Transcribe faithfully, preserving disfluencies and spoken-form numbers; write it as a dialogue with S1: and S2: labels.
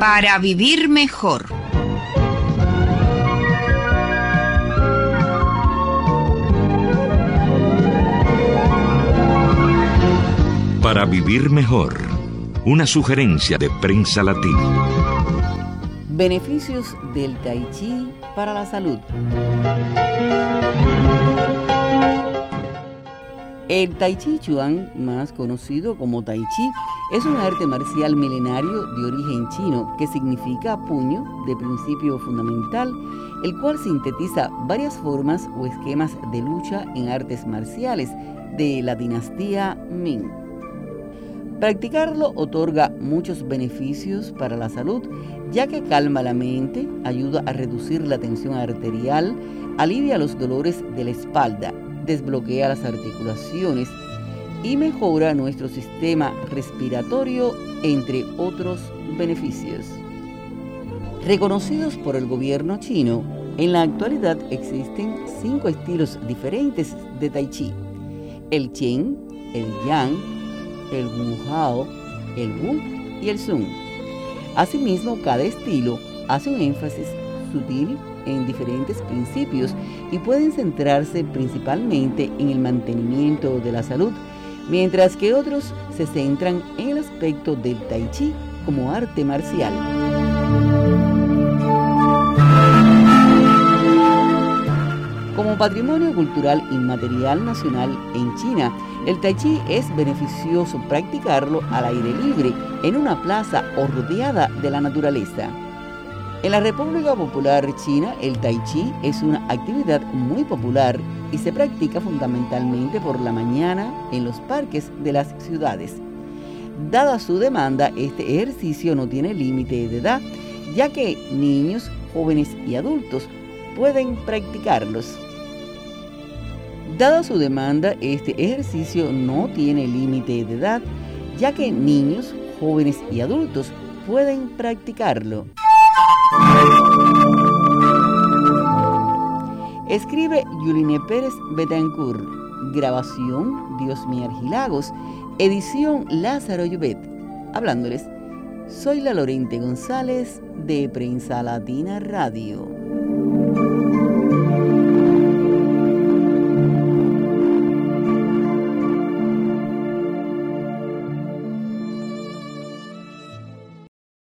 S1: Para vivir mejor.
S2: Para vivir mejor, una sugerencia de Prensa Latina.
S3: Beneficios del Tai Chi para la salud. El Tai Chi Chuan, más conocido como Tai Chi, es un arte marcial milenario de origen chino que significa puño de principio fundamental, el cual sintetiza varias formas o esquemas de lucha en artes marciales de la dinastía Ming. Practicarlo otorga muchos beneficios para la salud, ya que calma la mente, ayuda a reducir la tensión arterial, alivia los dolores de la espalda, desbloquea las articulaciones y mejora nuestro sistema respiratorio, entre otros beneficios. Reconocidos por el gobierno chino, en la actualidad existen cinco estilos diferentes de Tai Chi: el Chen, el Yang, el Wu Hao, el Wu y el Sun. Asimismo, cada estilo hace un énfasis sutil en diferentes principios y pueden centrarse principalmente en el mantenimiento de la salud, mientras que otros se centran en el aspecto del Tai Chi como arte marcial. Como patrimonio cultural inmaterial nacional en China, el Tai Chi es beneficioso practicarlo al aire libre, en una plaza o rodeada de la naturaleza. En la República Popular China, el Tai Chi es una actividad muy popular y se practica fundamentalmente por la mañana en los parques de las ciudades. Dada su demanda, este ejercicio no tiene límite de edad, ya que niños, jóvenes y adultos pueden practicarlos. Dada su demanda, este ejercicio no tiene límite de edad, ya que niños, jóvenes y adultos pueden practicarlo. Escribe Yuline Pérez Betancourt. Grabación Diosmi Argilagos. Edición Lázaro Llobet. Hablándoles, soy la Lorente González de Prensa Latina Radio.